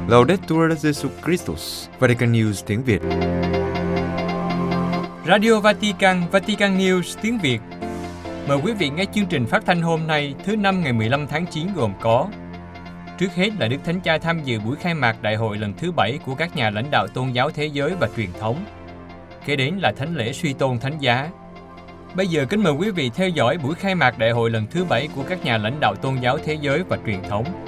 Laudetur Jesus Christus, Vatican News tiếng Việt. Radio Vatican, Vatican News tiếng Việt. Mời quý vị nghe chương trình phát thanh hôm nay thứ Năm ngày 15 tháng 9 gồm có: trước hết là Đức Thánh Cha tham dự buổi khai mạc Đại hội lần thứ 7 của các nhà lãnh đạo tôn giáo thế giới và truyền thống. Kế đến là Thánh lễ suy tôn Thánh giá. Bây giờ kính mời quý vị theo dõi buổi khai mạc Đại hội lần thứ 7 của các nhà lãnh đạo tôn giáo thế giới và truyền thống.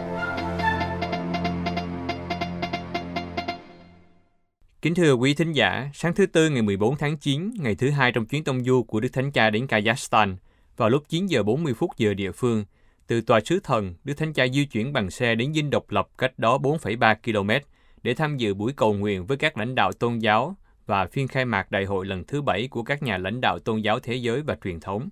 Kính thưa quý thính giả, sáng thứ Tư ngày 14 tháng 9, ngày thứ hai trong chuyến tông du của Đức Thánh Cha đến Kazakhstan, vào lúc 9 giờ 40 phút giờ địa phương, từ tòa sứ thần, Đức Thánh Cha di chuyển bằng xe đến Dinh Độc Lập cách đó 4,3 km để tham dự buổi cầu nguyện với các lãnh đạo tôn giáo và phiên khai mạc Đại hội lần thứ 7 của các nhà lãnh đạo tôn giáo thế giới và truyền thống.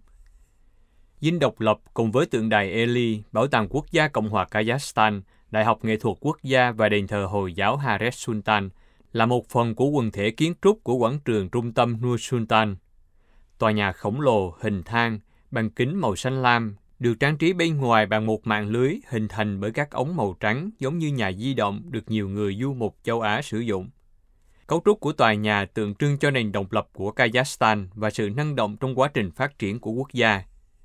Dinh Độc Lập cùng với tượng đài Eli, Bảo tàng Quốc gia Cộng hòa Kazakhstan, Đại học Nghệ thuật Quốc gia và đền thờ Hồi giáo Haret Sultan là một phần của quần thể kiến trúc của quảng trường trung tâm Nur Sultan. Tòa nhà khổng lồ, hình thang, bằng kính màu xanh lam, được trang trí bên ngoài bằng một mạng lưới hình thành bởi các ống màu trắng giống như nhà di động được nhiều người du mục châu Á sử dụng. Cấu trúc của tòa nhà tượng trưng cho nền độc lập của Kazakhstan và sự năng động trong quá trình phát triển của quốc gia.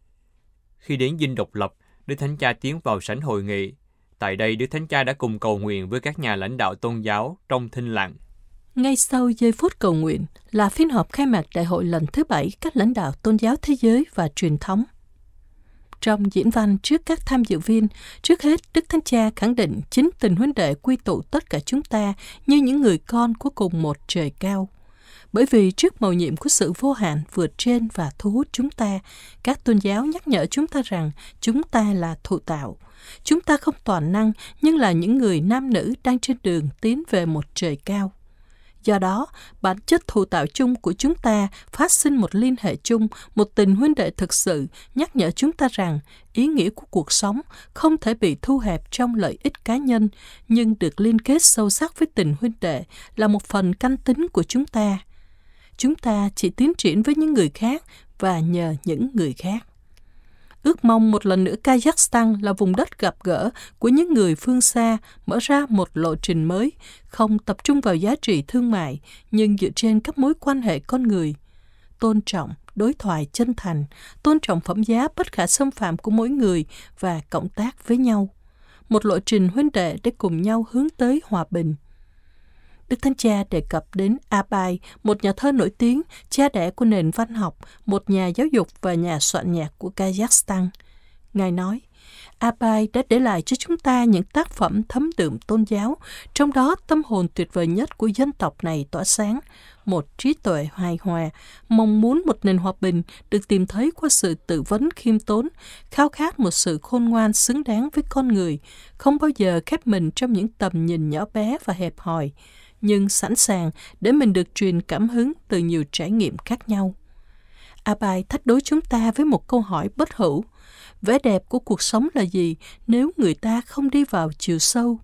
Khi đến Dinh Độc Lập, Đức Thánh Cha tiến vào sảnh hội nghị. Tại đây, Đức Thánh Cha đã cùng cầu nguyện với các nhà lãnh đạo tôn giáo trong thinh lặng. Ngay sau giây phút cầu nguyện là phiên họp khai mạc Đại hội lần thứ 7 các lãnh đạo tôn giáo thế giới và truyền thống. Trong diễn văn trước các tham dự viên, trước hết Đức Thánh Cha khẳng định chính tình huynh đệ quy tụ tất cả chúng ta như những người con của cùng một trời cao. Bởi vì trước mầu nhiệm của sự vô hạn vượt trên và thu hút chúng ta, các tôn giáo nhắc nhở chúng ta rằng chúng ta là thụ tạo. Chúng ta không toàn năng nhưng là những người nam nữ đang trên đường tiến về một trời cao. Do đó, bản chất thụ tạo chung của chúng ta phát sinh một liên hệ chung, một tình huynh đệ thực sự, nhắc nhở chúng ta rằng ý nghĩa của cuộc sống không thể bị thu hẹp trong lợi ích cá nhân, nhưng được liên kết sâu sắc với tình huynh đệ là một phần căn tính của chúng ta. Chúng ta chỉ tiến triển với những người khác và nhờ những người khác. Ước mong một lần nữa Kazakhstan là vùng đất gặp gỡ của những người phương xa, mở ra một lộ trình mới, không tập trung vào giá trị thương mại, nhưng dựa trên các mối quan hệ con người. Tôn trọng, đối thoại chân thành, tôn trọng phẩm giá bất khả xâm phạm của mỗi người và cộng tác với nhau. Một lộ trình huynh đệ để cùng nhau hướng tới hòa bình. Đức Thánh Cha đề cập đến Abai, một nhà thơ nổi tiếng, cha đẻ của nền văn học, một nhà giáo dục và nhà soạn nhạc của Kazakhstan. Ngài nói, Abai đã để lại cho chúng ta những tác phẩm thấm đượm tôn giáo, trong đó tâm hồn tuyệt vời nhất của dân tộc này tỏa sáng, một trí tuệ hài hòa, mong muốn một nền hòa bình được tìm thấy qua sự tự vấn khiêm tốn, khao khát một sự khôn ngoan xứng đáng với con người, không bao giờ khép mình trong những tầm nhìn nhỏ bé và hẹp hòi, nhưng sẵn sàng để mình được truyền cảm hứng từ nhiều trải nghiệm khác nhau. Abai thách đố chúng ta với một câu hỏi bất hủ. Vẻ đẹp của cuộc sống là gì nếu người ta không đi vào chiều sâu?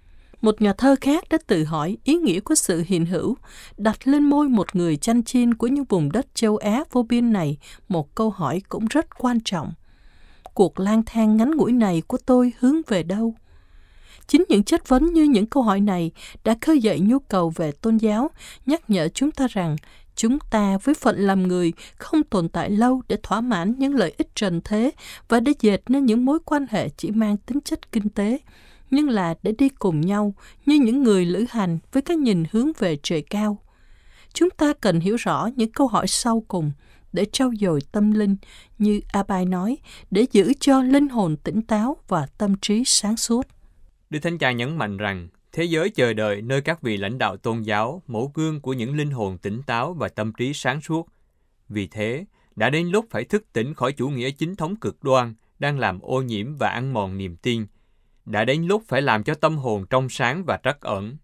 Một nhà thơ khác đã tự hỏi ý nghĩa của sự hiện hữu, đặt lên môi một người chăn chiên của những vùng đất châu Á vô biên này một câu hỏi cũng rất quan trọng. Cuộc lang thang ngắn ngủi này của tôi hướng về đâu? Chính những chất vấn như những câu hỏi này đã khơi dậy nhu cầu về tôn giáo, nhắc nhở chúng ta rằng chúng ta với phận làm người không tồn tại lâu để thỏa mãn những lợi ích trần thế và để dệt nên những mối quan hệ chỉ mang tính chất kinh tế, nhưng là để đi cùng nhau như những người lữ hành với cái nhìn hướng về trời cao. Chúng ta cần hiểu rõ những câu hỏi sau cùng để trau dồi tâm linh, như Abai nói, để giữ cho linh hồn tỉnh táo và tâm trí sáng suốt. Đức Thánh Cha nhấn mạnh rằng thế giới chờ đợi nơi các vị lãnh đạo tôn giáo, mẫu gương của những linh hồn tỉnh táo và tâm trí sáng suốt. Vì thế, đã đến lúc phải thức tỉnh khỏi chủ nghĩa chính thống cực đoan đang làm ô nhiễm và ăn mòn niềm tin. Đã đến lúc phải làm cho tâm hồn trong sáng và trắc ẩn.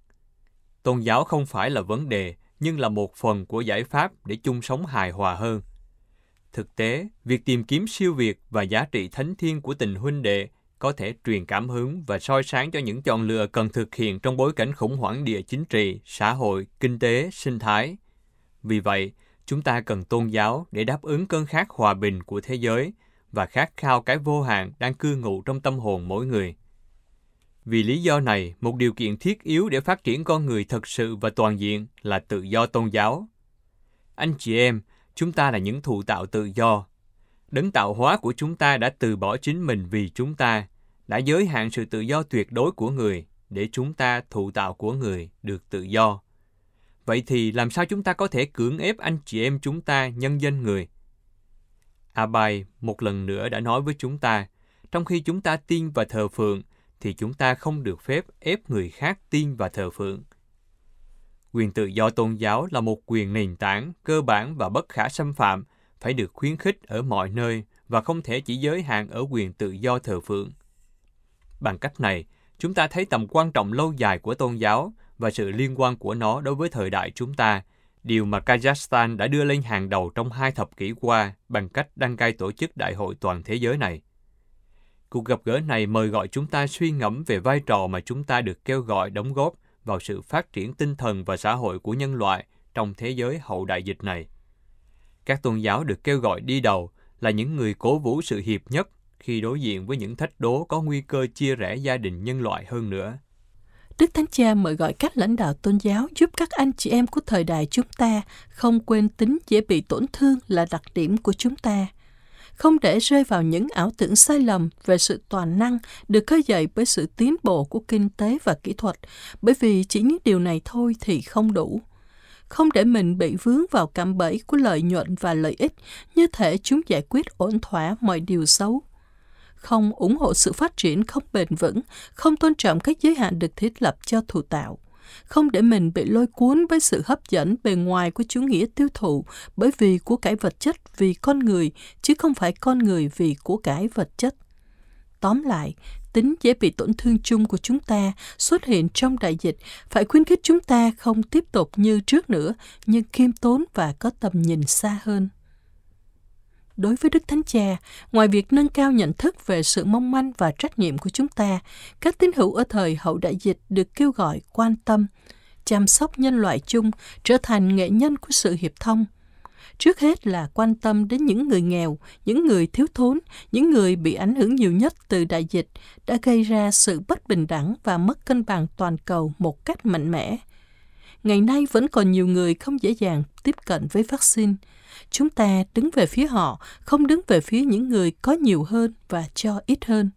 Tôn giáo không phải là vấn đề, nhưng là một phần của giải pháp để chung sống hài hòa hơn. Thực tế, việc tìm kiếm siêu việt và giá trị thánh thiêng của tình huynh đệ có thể truyền cảm hứng và soi sáng cho những chọn lựa cần thực hiện trong bối cảnh khủng hoảng địa chính trị, xã hội, kinh tế, sinh thái. Vì vậy, chúng ta cần tôn giáo để đáp ứng cơn khát hòa bình của thế giới và khát khao cái vô hạn đang cư ngụ trong tâm hồn mỗi người. Vì lý do này, một điều kiện thiết yếu để phát triển con người thật sự và toàn diện là tự do tôn giáo. Anh chị em, chúng ta là những thụ tạo tự do. Đấng tạo hóa của chúng ta đã từ bỏ chính mình vì chúng ta, đã giới hạn sự tự do tuyệt đối của người để chúng ta, thụ tạo của người, được tự do. Vậy thì làm sao chúng ta có thể cưỡng ép anh chị em chúng ta nhân danh người? Abai một lần nữa đã nói với chúng ta, trong khi chúng ta tin và thờ phượng, thì chúng ta không được phép ép người khác tin và thờ phượng. Quyền tự do tôn giáo là một quyền nền tảng, cơ bản và bất khả xâm phạm, phải được khuyến khích ở mọi nơi và không thể chỉ giới hạn ở quyền tự do thờ phượng. Bằng cách này, chúng ta thấy tầm quan trọng lâu dài của tôn giáo và sự liên quan của nó đối với thời đại chúng ta, điều mà Kazakhstan đã đưa lên hàng đầu trong 2 thập kỷ qua bằng cách đăng cai tổ chức Đại hội toàn thế giới này. Cuộc gặp gỡ này mời gọi chúng ta suy ngẫm về vai trò mà chúng ta được kêu gọi đóng góp vào sự phát triển tinh thần và xã hội của nhân loại trong thế giới hậu đại dịch này. Các tôn giáo được kêu gọi đi đầu là những người cố vũ sự hiệp nhất khi đối diện với những thách đố có nguy cơ chia rẽ gia đình nhân loại hơn nữa. Đức Thánh Cha mời gọi các lãnh đạo tôn giáo giúp các anh chị em của thời đại chúng ta không quên tính dễ bị tổn thương là đặc điểm của chúng ta. Không để rơi vào những ảo tưởng sai lầm về sự toàn năng được khơi dậy bởi sự tiến bộ của kinh tế và kỹ thuật, bởi vì chỉ những điều này thôi thì không đủ. Không để mình bị vướng vào cạm bẫy của lợi nhuận và lợi ích, như thể chúng giải quyết ổn thỏa mọi điều xấu. Không ủng hộ sự phát triển không bền vững, không tôn trọng các giới hạn được thiết lập cho thụ tạo. Không để mình bị lôi cuốn với sự hấp dẫn bề ngoài của chủ nghĩa tiêu thụ bởi vì của cải vật chất vì con người, chứ không phải con người vì của cải vật chất. Tóm lại, tính dễ bị tổn thương chung của chúng ta xuất hiện trong đại dịch phải khuyến khích chúng ta không tiếp tục như trước nữa, nhưng khiêm tốn và có tầm nhìn xa hơn. Đối với Đức Thánh Cha, ngoài việc nâng cao nhận thức về sự mong manh và trách nhiệm của chúng ta, các tín hữu ở thời hậu đại dịch được kêu gọi quan tâm, chăm sóc nhân loại chung, trở thành nghệ nhân của sự hiệp thông. Trước hết là quan tâm đến những người nghèo, những người thiếu thốn, những người bị ảnh hưởng nhiều nhất từ đại dịch, đã gây ra sự bất bình đẳng và mất cân bằng toàn cầu một cách mạnh mẽ. Ngày nay vẫn còn nhiều người không dễ dàng tiếp cận với vaccine. Chúng ta đứng về phía họ, không đứng về phía những người có nhiều hơn và cho ít hơn.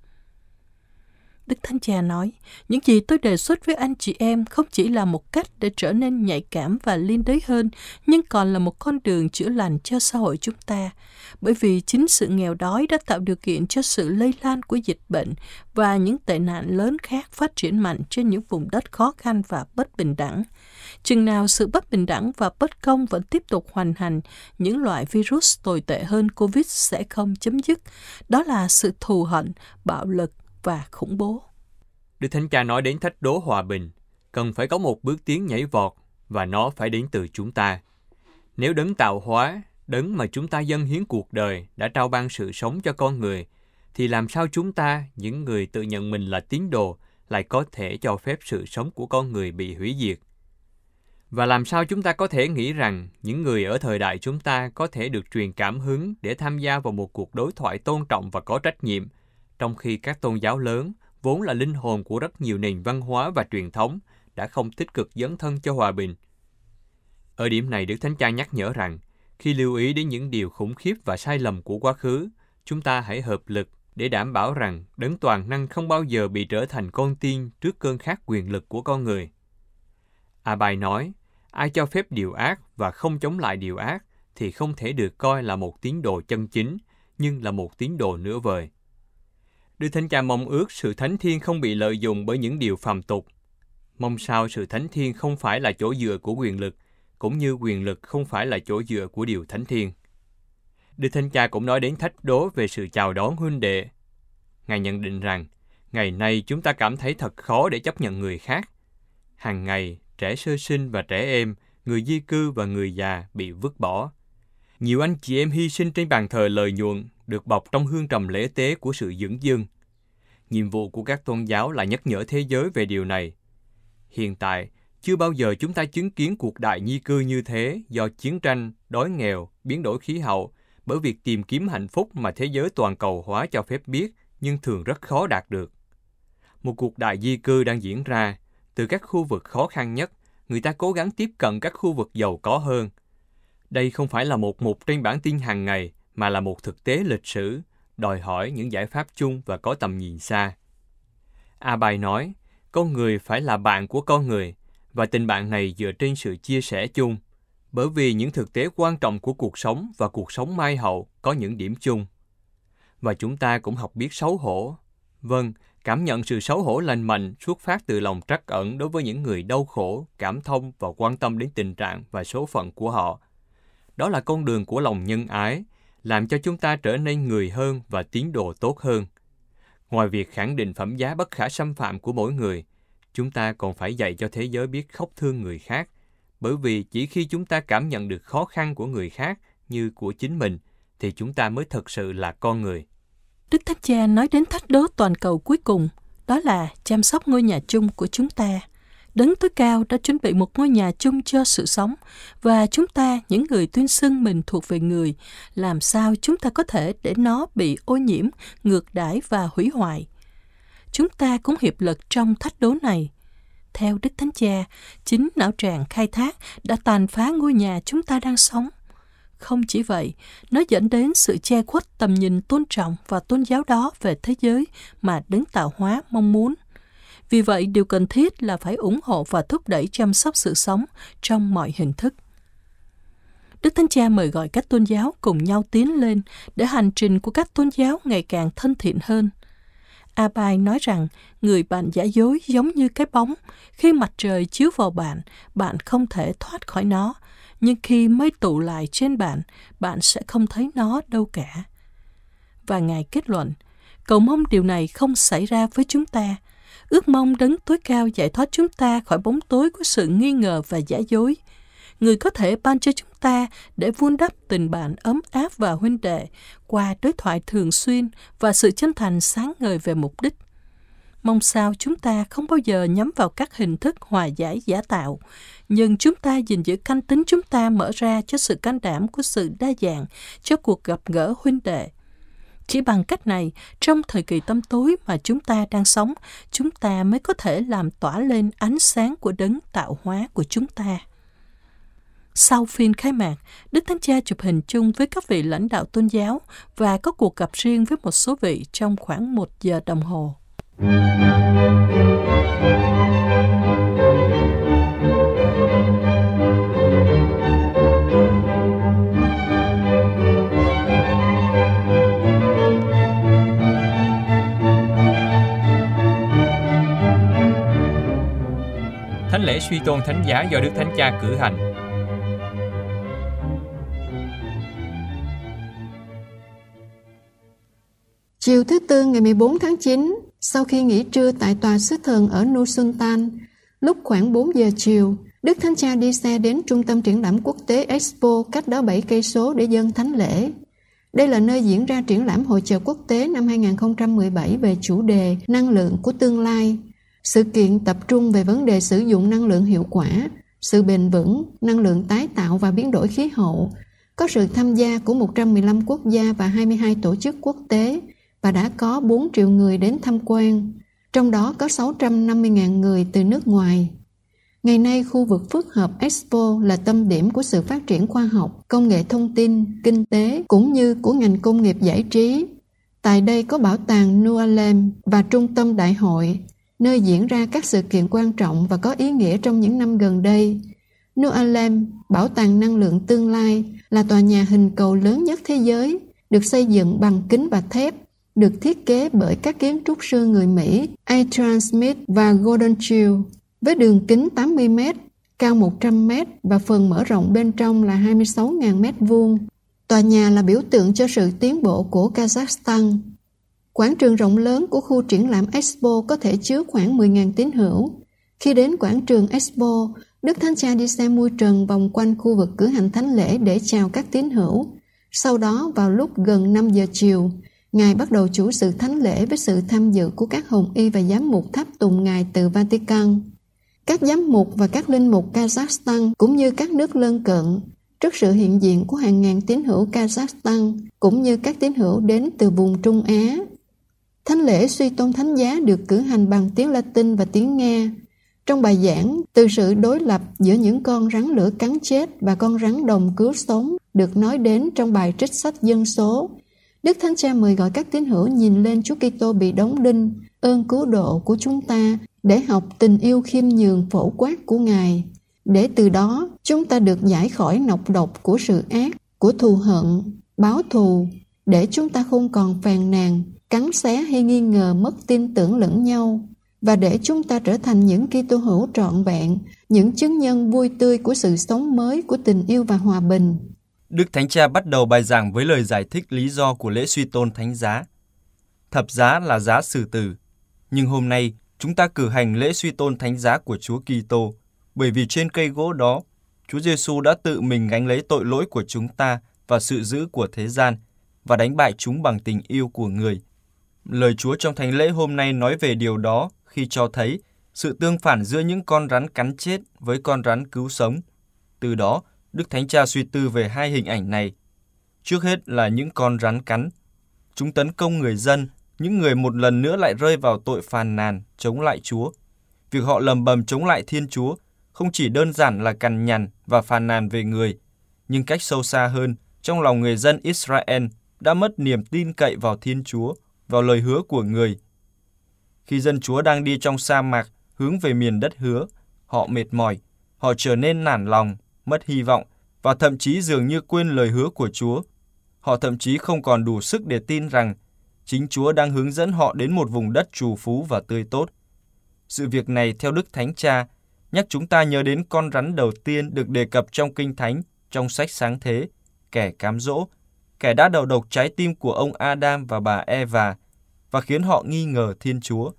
Đức Thánh Cha nói, những gì tôi đề xuất với anh chị em không chỉ là một cách để trở nên nhạy cảm và liên đới hơn, nhưng còn là một con đường chữa lành cho xã hội chúng ta. Bởi vì chính sự nghèo đói đã tạo điều kiện cho sự lây lan của dịch bệnh và những tệ nạn lớn khác phát triển mạnh trên những vùng đất khó khăn và bất bình đẳng. Chừng nào sự bất bình đẳng và bất công vẫn tiếp tục hoành hành, những loại virus tồi tệ hơn Covid sẽ không chấm dứt. Đó là sự thù hận, bạo lực và khủng bố. Đức Thánh Cha nói đến thách đố hòa bình, cần phải có một bước tiến nhảy vọt và nó phải đến từ chúng ta. Nếu đấng tạo hóa, đấng mà chúng ta dâng hiến cuộc đời đã trao ban sự sống cho con người, thì làm sao chúng ta, những người tự nhận mình là tín đồ, lại có thể cho phép sự sống của con người bị hủy diệt? Và làm sao chúng ta có thể nghĩ rằng những người ở thời đại chúng ta có thể được truyền cảm hứng để tham gia vào một cuộc đối thoại tôn trọng và có trách nhiệm, trong khi các tôn giáo lớn, vốn là linh hồn của rất nhiều nền văn hóa và truyền thống, đã không tích cực dấn thân cho hòa bình? Ở điểm này, Đức Thánh Cha nhắc nhở rằng, khi lưu ý đến những điều khủng khiếp và sai lầm của quá khứ, chúng ta hãy hợp lực để đảm bảo rằng đấng toàn năng không bao giờ bị trở thành con tin trước cơn khát quyền lực của con người. Abai nói, ai cho phép điều ác và không chống lại điều ác thì không thể được coi là một tín đồ chân chính, nhưng là một tín đồ nửa vời. Đức Thánh Cha mong ước sự thánh thiêng không bị lợi dụng bởi những điều phàm tục. Mong sao sự thánh thiêng không phải là chỗ dựa của quyền lực, cũng như quyền lực không phải là chỗ dựa của điều thánh thiêng. Đức Thánh Cha cũng nói đến thách đố về sự chào đón huynh đệ. Ngài nhận định rằng, ngày nay chúng ta cảm thấy thật khó để chấp nhận người khác. Hàng ngày, trẻ sơ sinh và trẻ em, người di cư và người già bị vứt bỏ. Nhiều anh chị em hy sinh trên bàn thờ lời nhuận, được bọc trong hương trầm lễ tế của sự dửng dưng. Nhiệm vụ của các tôn giáo là nhắc nhở thế giới về điều này. Hiện tại, chưa bao giờ chúng ta chứng kiến cuộc đại di cư như thế do chiến tranh, đói nghèo, biến đổi khí hậu, bởi việc tìm kiếm hạnh phúc mà thế giới toàn cầu hóa cho phép biết, nhưng thường rất khó đạt được. một cuộc đại di cư đang diễn ra. Từ các khu vực khó khăn nhất, người ta cố gắng tiếp cận các khu vực giàu có hơn. Đây không phải là một mục trên bản tin hàng ngày, mà là một thực tế lịch sử, đòi hỏi những giải pháp chung và có tầm nhìn xa. Abai nói, con người phải là bạn của con người, và tình bạn này dựa trên sự chia sẻ chung, bởi vì những thực tế quan trọng của cuộc sống và cuộc sống mai hậu có những điểm chung. Và chúng ta cũng học biết xấu hổ. Vâng, cảm nhận sự xấu hổ lành mạnh xuất phát từ lòng trắc ẩn đối với những người đau khổ, cảm thông và quan tâm đến tình trạng và số phận của họ. Đó là con đường của lòng nhân ái, làm cho chúng ta trở nên người hơn và tín đồ tốt hơn. Ngoài việc khẳng định phẩm giá bất khả xâm phạm của mỗi người, chúng ta còn phải dạy cho thế giới biết khóc thương người khác, bởi vì chỉ khi chúng ta cảm nhận được khó khăn của người khác như của chính mình, thì chúng ta mới thực sự là con người. Đức Thánh Cha nói đến thách đố toàn cầu cuối cùng, đó là chăm sóc ngôi nhà chung của chúng ta. Đấng tối cao đã chuẩn bị một ngôi nhà chung cho sự sống, và chúng ta, những người tuyên xưng mình thuộc về người, làm sao chúng ta có thể để nó bị ô nhiễm, ngược đãi và hủy hoại? Chúng ta cũng hiệp lực trong thách đố này. Theo Đức Thánh Cha, chính não tràng khai thác đã tàn phá ngôi nhà chúng ta đang sống. Không chỉ vậy, nó dẫn đến sự che khuất tầm nhìn tôn trọng và tôn giáo đó về thế giới mà Đấng tạo hóa mong muốn. Vì vậy, điều cần thiết là phải ủng hộ và thúc đẩy chăm sóc sự sống trong mọi hình thức. Đức Thánh Cha mời gọi các tôn giáo cùng nhau tiến lên để hành trình của các tôn giáo ngày càng thân thiện hơn. Abai nói rằng người bạn giả dối giống như cái bóng. Khi mặt trời chiếu vào bạn, bạn không thể thoát khỏi nó. Nhưng khi mây tụ lại trên bạn, bạn sẽ không thấy nó đâu cả. Và Ngài kết luận, cầu mong điều này không xảy ra với chúng ta. Ước mong Đấng tối cao giải thoát chúng ta khỏi bóng tối của sự nghi ngờ và giả dối. Người có thể ban cho chúng ta để vun đắp tình bạn ấm áp và huynh đệ qua đối thoại thường xuyên và sự chân thành sáng ngời về mục đích. Mong sao chúng ta không bao giờ nhắm vào các hình thức hòa giải giả tạo, nhưng chúng ta gìn giữ canh tính chúng ta mở ra cho sự can đảm của sự đa dạng, cho cuộc gặp gỡ huynh đệ. Chỉ bằng cách này, trong thời kỳ tăm tối mà chúng ta đang sống, chúng ta mới có thể làm tỏa lên ánh sáng của Đấng tạo hóa của chúng ta. Sau phiên khai mạc, Đức Thánh Cha chụp hình chung với các vị lãnh đạo tôn giáo và có cuộc gặp riêng với một số vị trong khoảng 1 giờ đồng hồ. Thánh lễ suy tôn thánh giá do Đức Thánh Cha cử hành. Chiều thứ Tư ngày 14 tháng 9, sau khi nghỉ trưa tại tòa sứ thần ở Nur Sultan, lúc khoảng 4 giờ chiều, Đức Thánh Cha đi xe đến Trung tâm Triển lãm Quốc tế Expo cách đó 7 cây số để dâng thánh lễ. Đây là nơi diễn ra triển lãm hội chợ quốc tế năm 2017 về chủ đề năng lượng của tương lai. Sự kiện tập trung về vấn đề sử dụng năng lượng hiệu quả, sự bền vững, năng lượng tái tạo và biến đổi khí hậu. Có sự tham gia của 115 quốc gia và 22 tổ chức quốc tế và đã có 4 triệu người đến tham quan, trong đó có 650.000 người từ nước ngoài. Ngày nay, khu vực phức hợp Expo là tâm điểm của sự phát triển khoa học, công nghệ thông tin, kinh tế cũng như của ngành công nghiệp giải trí. Tại đây có bảo tàng Nur Alam và trung tâm đại hội, nơi diễn ra các sự kiện quan trọng và có ý nghĩa trong những năm gần đây. Nur Alam, bảo tàng năng lượng tương lai, là tòa nhà hình cầu lớn nhất thế giới, được xây dựng bằng kính và thép, được thiết kế bởi các kiến trúc sư người Mỹ Adrian Smith và Gordon Chiu, với đường kính 80 m, cao 100 m và phần mở rộng bên trong là 26.000 m². Tòa nhà là biểu tượng cho sự tiến bộ của Kazakhstan. Quảng trường rộng lớn của khu triển lãm Expo có thể chứa khoảng 10.000 tín hữu. Khi đến quảng trường Expo, Đức Thánh Cha đi xe mui trần vòng quanh khu vực cử hành thánh lễ để chào các tín hữu. Sau đó, vào lúc gần 5 giờ chiều, Ngài bắt đầu chủ sự thánh lễ với sự tham dự của các hồng y và giám mục tháp tùng Ngài từ Vatican. Các giám mục và các linh mục Kazakhstan cũng như các nước lân cận, trước sự hiện diện của hàng ngàn tín hữu Kazakhstan cũng như các tín hữu đến từ vùng Trung Á. Thánh lễ suy tôn thánh giá được cử hành bằng tiếng Latin và tiếng Nga. Trong bài giảng, từ sự đối lập giữa những con rắn lửa cắn chết và con rắn đồng cứu sống được nói đến trong bài trích sách Dân số. Đức Thánh Cha mời gọi các tín hữu nhìn lên Chúa Kitô bị đóng đinh, ơn cứu độ của chúng ta, để học tình yêu khiêm nhường phổ quát của Ngài. Để từ đó, chúng ta được giải khỏi nọc độc của sự ác, của thù hận, báo thù, để chúng ta không còn phàn nàn, cắn xé hay nghi ngờ mất tin tưởng lẫn nhau, và để chúng ta trở thành những Kitô hữu trọn vẹn, những chứng nhân vui tươi của sự sống mới, của tình yêu và hòa bình. Đức Thánh Cha bắt đầu bài giảng với lời giải thích lý do của lễ suy tôn thánh giá. Thập giá là giá xử tử, nhưng hôm nay chúng ta cử hành lễ suy tôn thánh giá của Chúa Kitô, bởi vì trên cây gỗ đó, Chúa Giêsu đã tự mình gánh lấy tội lỗi của chúng ta và sự dữ của thế gian, và đánh bại chúng bằng tình yêu của người. Lời Chúa trong thánh lễ hôm nay nói về điều đó khi cho thấy sự tương phản giữa những con rắn cắn chết với con rắn cứu sống. Từ đó, Đức Thánh Cha suy tư về hai hình ảnh này. Trước hết là những con rắn cắn. Chúng tấn công người dân, những người một lần nữa lại rơi vào tội phàn nàn, chống lại Chúa. Việc họ lầm bầm chống lại Thiên Chúa không chỉ đơn giản là cằn nhằn và phàn nàn về người, nhưng cách sâu xa hơn, trong lòng người dân Israel đã mất niềm tin cậy vào Thiên Chúa, vào lời hứa của người. Khi dân Chúa đang đi trong sa mạc hướng về miền đất hứa, họ mệt mỏi, họ trở nên nản lòng, mất hy vọng và thậm chí dường như quên lời hứa của Chúa. Họ thậm chí không còn đủ sức để tin rằng chính Chúa đang hướng dẫn họ đến một vùng đất trù phú và tươi tốt. Sự việc này theo Đức Thánh Cha nhắc chúng ta nhớ đến con rắn đầu tiên được đề cập trong Kinh Thánh, trong sách Sáng Thế, kẻ cám dỗ, kẻ đã đầu độc trái tim của ông Adam và bà Eva và khiến họ nghi ngờ Thiên Chúa.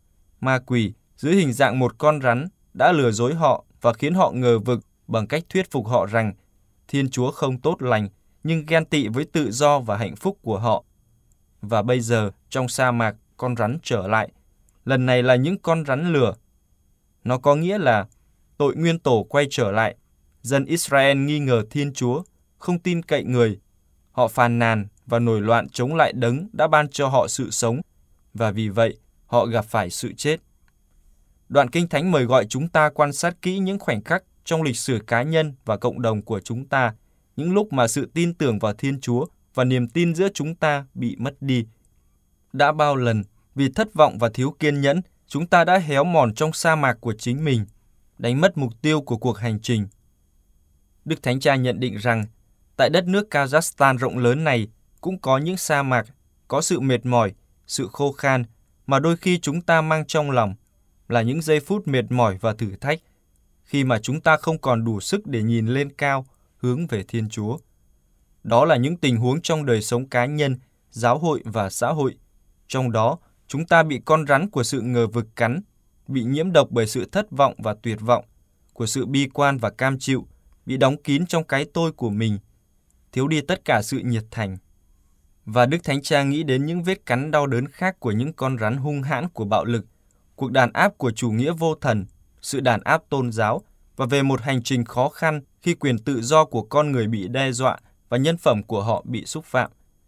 Ma quỷ dưới hình dạng một con rắn đã lừa dối họ và khiến họ ngờ vực bằng cách thuyết phục họ rằng Thiên Chúa không tốt lành, nhưng ghen tị với tự do và hạnh phúc của họ. Và bây giờ, trong sa mạc, con rắn trở lại. Lần này là những con rắn lửa. Nó có nghĩa là tội nguyên tổ quay trở lại. Dân Israel nghi ngờ Thiên Chúa, không tin cậy người. Họ phàn nàn và nổi loạn chống lại Đấng đã ban cho họ sự sống, và vì vậy họ gặp phải sự chết. Đoạn Kinh Thánh mời gọi chúng ta quan sát kỹ những khoảnh khắc trong lịch sử cá nhân và cộng đồng của chúng ta, những lúc mà sự tin tưởng vào Thiên Chúa và niềm tin giữa chúng ta bị mất đi. Đã bao lần, vì thất vọng và thiếu kiên nhẫn, chúng ta đã héo mòn trong sa mạc của chính mình, đánh mất mục tiêu của cuộc hành trình. Đức Thánh Cha nhận định rằng, tại đất nước Kazakhstan rộng lớn này cũng có những sa mạc, có sự mệt mỏi, sự khô khan mà đôi khi chúng ta mang trong lòng, là những giây phút mệt mỏi và thử thách, khi mà chúng ta không còn đủ sức để nhìn lên cao, hướng về Thiên Chúa. Đó là những tình huống trong đời sống cá nhân, giáo hội và xã hội. Trong đó, chúng ta bị con rắn của sự ngờ vực cắn, bị nhiễm độc bởi sự thất vọng và tuyệt vọng, của sự bi quan và cam chịu, bị đóng kín trong cái tôi của mình, thiếu đi tất cả sự nhiệt thành. Và Đức Thánh Cha nghĩ đến những vết cắn đau đớn khác của những con rắn hung hãn của bạo lực, cuộc đàn áp của chủ nghĩa vô thần, sự đàn áp tôn giáo, và về một hành trình khó khăn khi quyền tự do của con người bị đe dọa và nhân phẩm của họ bị xúc phạm.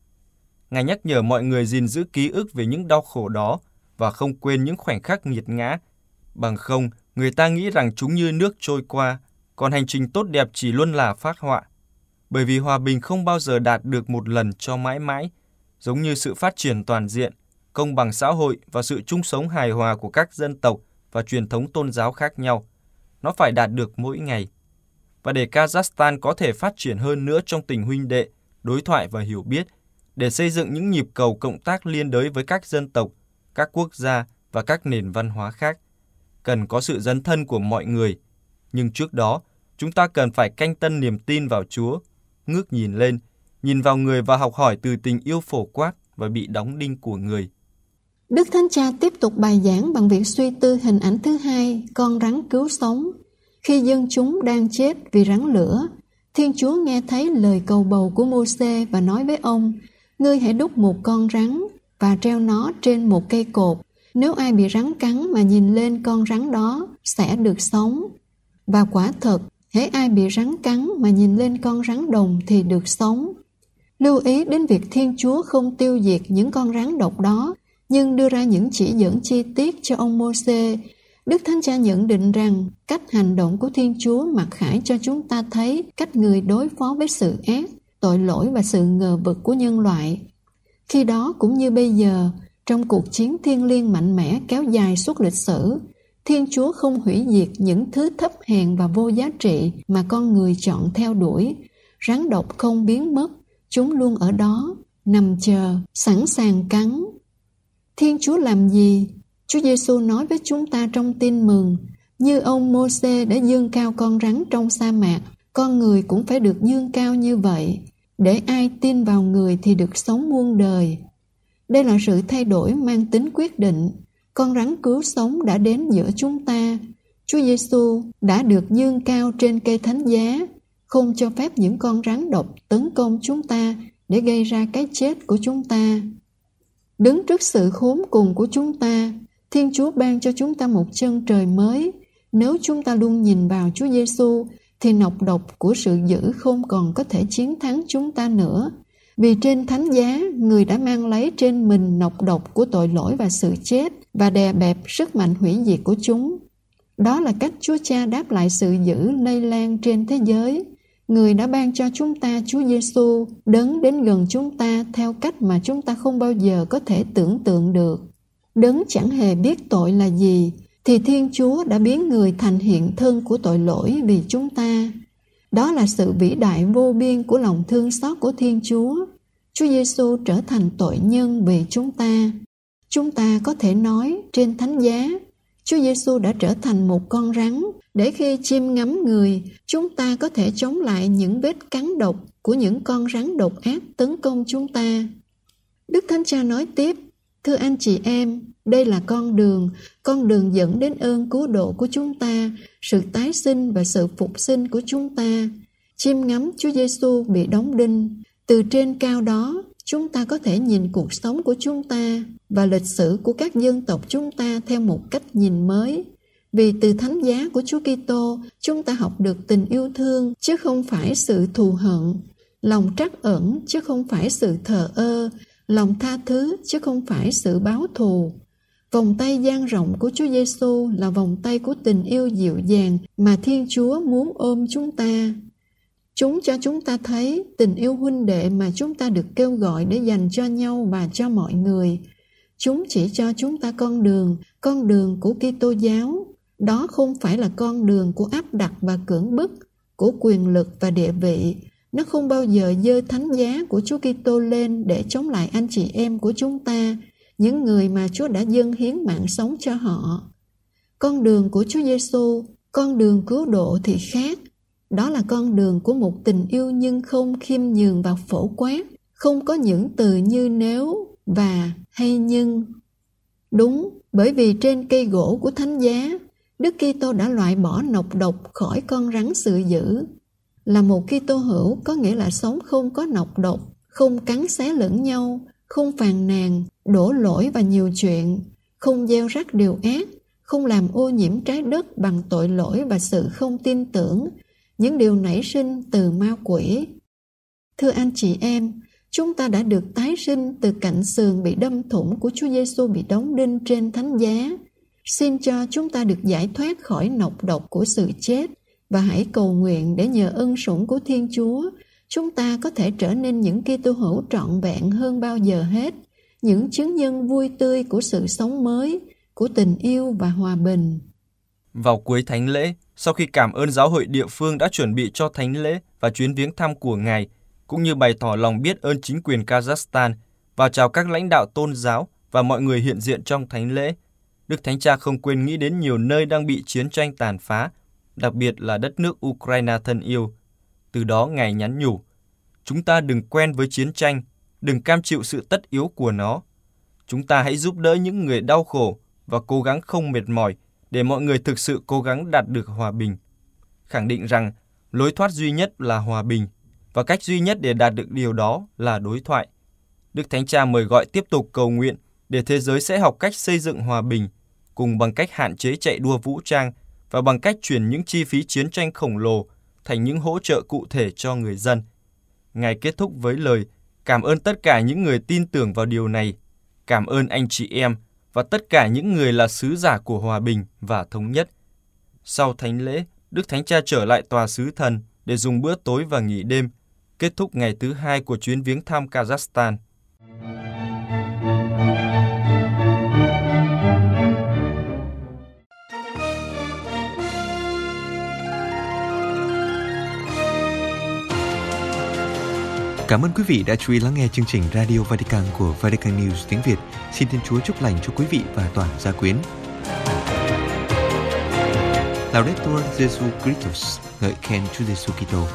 Ngài nhắc nhở mọi người gìn giữ ký ức về những đau khổ đó và không quên những khoảnh khắc nghiệt ngã. Bằng không, người ta nghĩ rằng chúng như nước trôi qua, còn hành trình tốt đẹp chỉ luôn là phác họa. Bởi vì hòa bình không bao giờ đạt được một lần cho mãi mãi, giống như sự phát triển toàn diện, công bằng xã hội và sự chung sống hài hòa của các dân tộc và truyền thống tôn giáo khác nhau. Nó phải đạt được mỗi ngày. Và để Kazakhstan có thể phát triển hơn nữa trong tình huynh đệ, đối thoại và hiểu biết, để xây dựng những nhịp cầu cộng tác liên đới với các dân tộc, các quốc gia và các nền văn hóa khác, cần có sự dấn thân của mọi người. Nhưng trước đó, chúng ta cần phải canh tân niềm tin vào Chúa, ngước nhìn lên, nhìn vào người và học hỏi từ tình yêu phổ quát và bị đóng đinh của người. Đức Thánh Cha tiếp tục bài giảng bằng việc suy tư hình ảnh thứ hai, con rắn cứu sống. Khi dân chúng đang chết vì rắn lửa, Thiên Chúa nghe thấy lời cầu bầu của Mô-sê và nói với ông, ngươi hãy đúc một con rắn và treo nó trên một cây cột. Nếu ai bị rắn cắn mà nhìn lên con rắn đó sẽ được sống. Và quả thật, hễ ai bị rắn cắn mà nhìn lên con rắn đồng thì được sống. Lưu ý đến việc Thiên Chúa không tiêu diệt những con rắn độc đó, nhưng đưa ra những chỉ dẫn chi tiết cho ông Mô-sê. Đức Thánh Cha nhận định rằng cách hành động của Thiên Chúa mặc khải cho chúng ta thấy cách Người đối phó với sự ác, tội lỗi và sự ngờ vực của nhân loại. Khi đó cũng như bây giờ, trong cuộc chiến thiêng liêng mạnh mẽ kéo dài suốt lịch sử, Thiên Chúa không hủy diệt những thứ thấp hèn và vô giá trị mà con người chọn theo đuổi. Rắn độc không biến mất, chúng luôn ở đó, nằm chờ, sẵn sàng cắn. Thiên Chúa làm gì? Chúa Giêsu nói với chúng ta trong Tin Mừng, như ông Mô-sê đã dương cao con rắn trong sa mạc, con người cũng phải được dương cao như vậy, để ai tin vào Người thì được sống muôn đời. Đây là sự thay đổi mang tính quyết định. Con rắn cứu sống đã đến giữa chúng ta. Chúa Giêsu đã được dương cao trên cây thánh giá, không cho phép những con rắn độc tấn công chúng ta để gây ra cái chết của chúng ta. Đứng trước sự khốn cùng của chúng ta, Thiên Chúa ban cho chúng ta một chân trời mới. Nếu chúng ta luôn nhìn vào Chúa Giêsu, thì nọc độc của sự dữ không còn có thể chiến thắng chúng ta nữa. Vì trên thánh giá, Người đã mang lấy trên mình nọc độc của tội lỗi và sự chết và đè bẹp sức mạnh hủy diệt của chúng. Đó là cách Chúa Cha đáp lại sự dữ lây lan trên thế giới. Người đã ban cho chúng ta Chúa Giêsu, Đấng đến gần chúng ta theo cách mà chúng ta không bao giờ có thể tưởng tượng được. Đấng chẳng hề biết tội là gì, thì Thiên Chúa đã biến Người thành hiện thân của tội lỗi vì chúng ta. Đó là sự vĩ đại vô biên của lòng thương xót của Thiên Chúa. Chúa Giêsu trở thành tội nhân vì chúng ta. Chúng ta có thể nói trên thánh giá, Chúa Giêsu đã trở thành một con rắn, để khi chiêm ngắm Người, chúng ta có thể chống lại những vết cắn độc của những con rắn độc ác tấn công chúng ta. Đức Thánh Cha nói tiếp, thưa anh chị em, đây là con đường dẫn đến ơn cứu độ của chúng ta, sự tái sinh và sự phục sinh của chúng ta. Chiêm ngắm Chúa Giêsu bị đóng đinh, từ trên cao đó, chúng ta có thể nhìn cuộc sống của chúng ta và lịch sử của các dân tộc chúng ta theo một cách nhìn mới. Vì từ thánh giá của Chúa Kitô, chúng ta học được tình yêu thương chứ không phải sự thù hận, lòng trắc ẩn chứ không phải sự thờ ơ, lòng tha thứ chứ không phải sự báo thù. Vòng tay dang rộng của Chúa Giêsu là vòng tay của tình yêu dịu dàng mà Thiên Chúa muốn ôm chúng ta. Chúng cho chúng ta thấy tình yêu huynh đệ mà chúng ta được kêu gọi để dành cho nhau và cho mọi người. Chúng chỉ cho chúng ta con đường của Kitô giáo. Đó không phải là con đường của áp đặt và cưỡng bức, của quyền lực và địa vị. Nó không bao giờ giơ thánh giá của Chúa Kitô lên để chống lại anh chị em của chúng ta, những người mà Chúa đã dâng hiến mạng sống cho họ. Con đường của Chúa Giêsu, con đường cứu độ thì khác. Đó là con đường của một tình yêu nhưng không khiêm nhường và phổ quát, không có những từ như nếu, và hay nhưng. Đúng, bởi vì trên cây gỗ của thánh giá, Đức Kitô đã loại bỏ nọc độc khỏi con rắn sự dữ. Là một Kitô hữu có nghĩa là sống không có nọc độc, không cắn xé lẫn nhau, không phàn nàn, đổ lỗi và nhiều chuyện, không gieo rắc điều ác, không làm ô nhiễm trái đất bằng tội lỗi và sự không tin tưởng, những điều nảy sinh từ ma quỷ. Thưa anh chị em, chúng ta đã được tái sinh từ cạnh sườn bị đâm thủng của Chúa Giêsu bị đóng đinh trên thánh giá. Xin cho chúng ta được giải thoát khỏi nọc độc của sự chết và hãy cầu nguyện để nhờ ân sủng của Thiên Chúa, chúng ta có thể trở nên những Kitô hữu trọn vẹn hơn bao giờ hết, những chứng nhân vui tươi của sự sống mới, của tình yêu và hòa bình. Vào cuối thánh lễ, sau khi cảm ơn giáo hội địa phương đã chuẩn bị cho thánh lễ và chuyến viếng thăm của Ngài, cũng như bày tỏ lòng biết ơn chính quyền Kazakhstan và chào các lãnh đạo tôn giáo và mọi người hiện diện trong thánh lễ, Đức Thánh Cha không quên nghĩ đến nhiều nơi đang bị chiến tranh tàn phá, đặc biệt là đất nước Ukraine thân yêu. Từ đó Ngài nhắn nhủ, chúng ta đừng quen với chiến tranh, đừng cam chịu sự tất yếu của nó. Chúng ta hãy giúp đỡ những người đau khổ và cố gắng không mệt mỏi để mọi người thực sự cố gắng đạt được hòa bình. Khẳng định rằng lối thoát duy nhất là hòa bình và cách duy nhất để đạt được điều đó là đối thoại. Đức Thánh Cha mời gọi tiếp tục cầu nguyện để thế giới sẽ học cách xây dựng hòa bình, cùng bằng cách hạn chế chạy đua vũ trang và bằng cách chuyển những chi phí chiến tranh khổng lồ thành những hỗ trợ cụ thể cho người dân. Ngài kết thúc với lời cảm ơn tất cả những người tin tưởng vào điều này. cảm ơn anh chị em và tất cả những người là sứ giả của hòa bình và thống nhất. Sau thánh lễ, Đức Thánh Cha trở lại tòa sứ thần để dùng bữa tối và nghỉ đêm, kết thúc ngày thứ 2 của chuyến viếng thăm Kazakhstan. Cảm ơn quý vị đã chú ý lắng nghe chương trình Radio Vatican của Vatican News tiếng Việt. Xin Thiên Chúa chúc lành cho quý vị và toàn gia quyến. Laudetur Jesu Christus, ngợi khen Chúa Giêsu Kitô.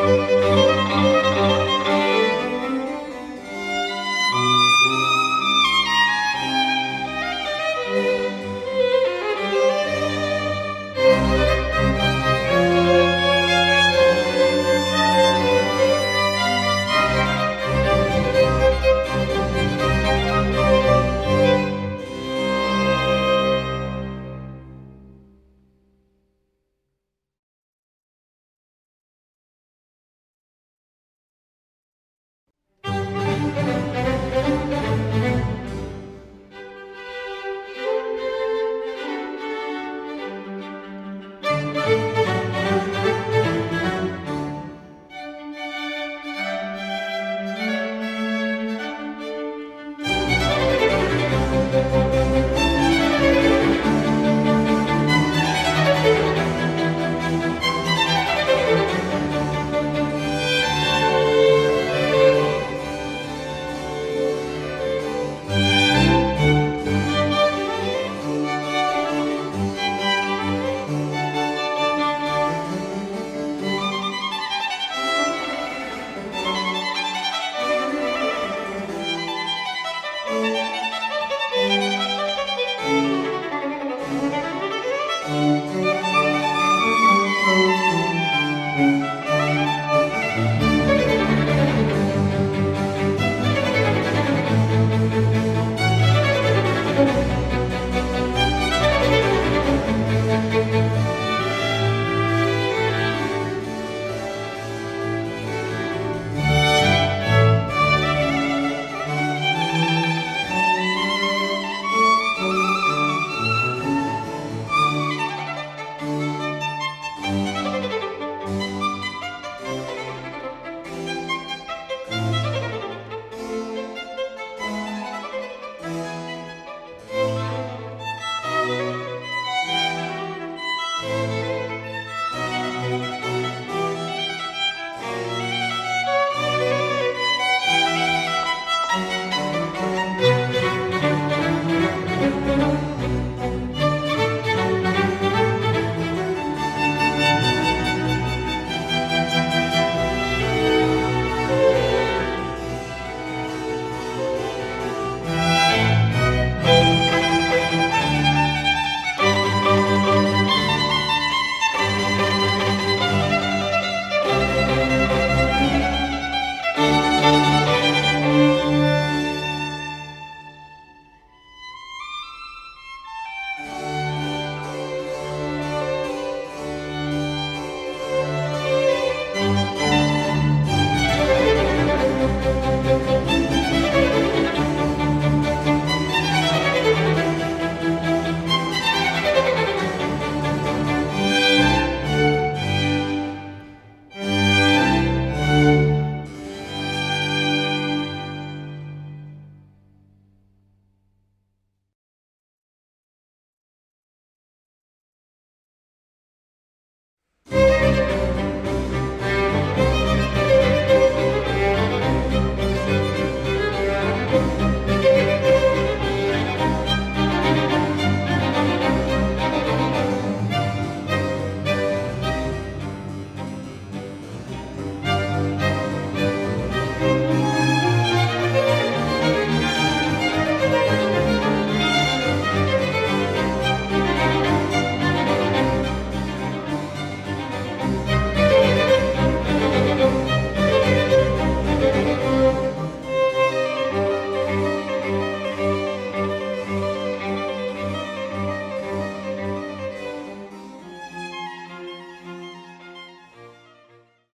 Thank you.